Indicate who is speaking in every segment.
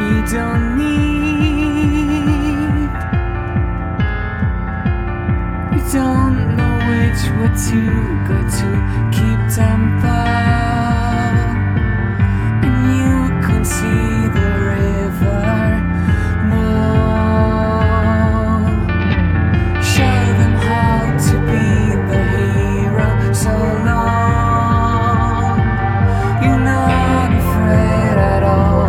Speaker 1: don't need. You don't know which way to go to keep tempo, and you can see the river. No, show them how to be the hero so long. You're not afraid at all.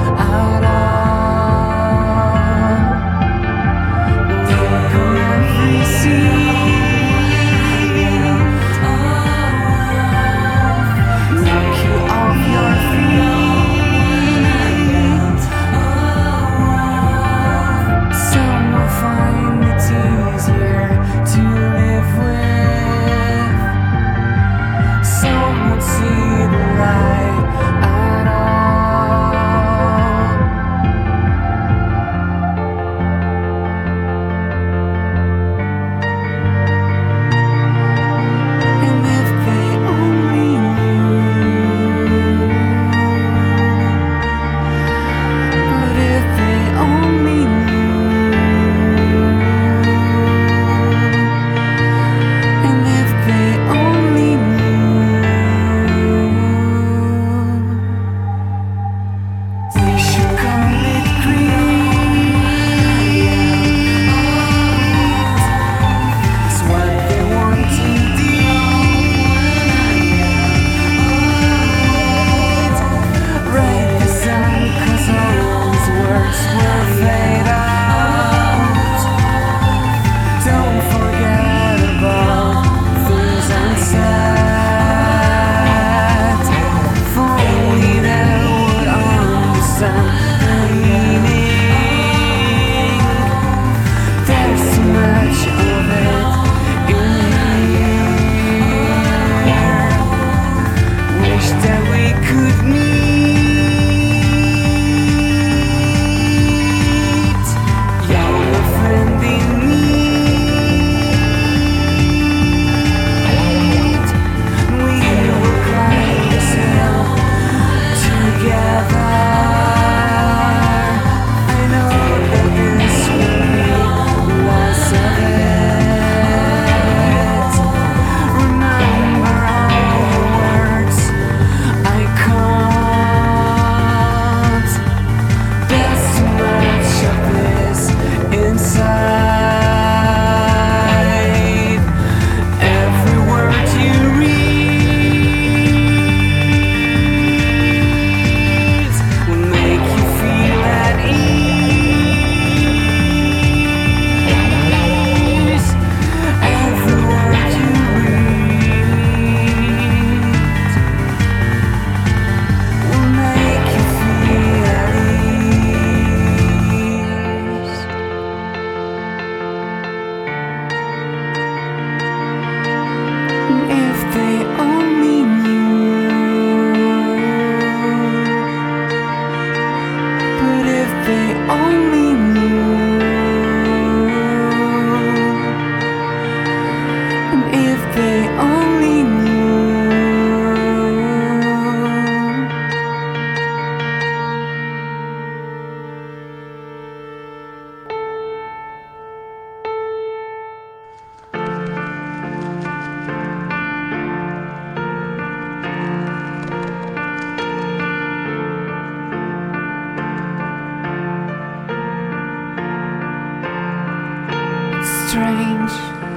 Speaker 1: Strange,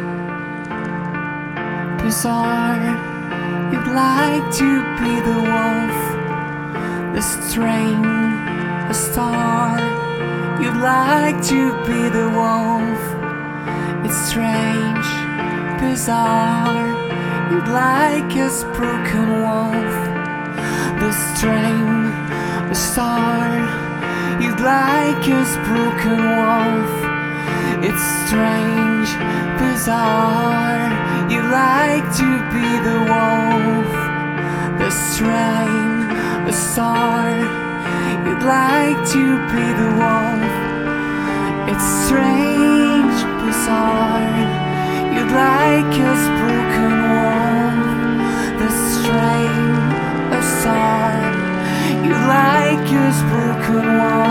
Speaker 1: bizarre. You'd like to be the wolf, the string, a star. You'd like to be the wolf. It's strange, bizarre. You'd like a broken wolf, the string, a star. You'd like a broken wolf. It's strange, bizarre. You like to be the wolf, the string, a star. You'd like to be the wolf. It's strange, bizarre. You'd like a broken wolf, the string, a star. You like a broken wolf.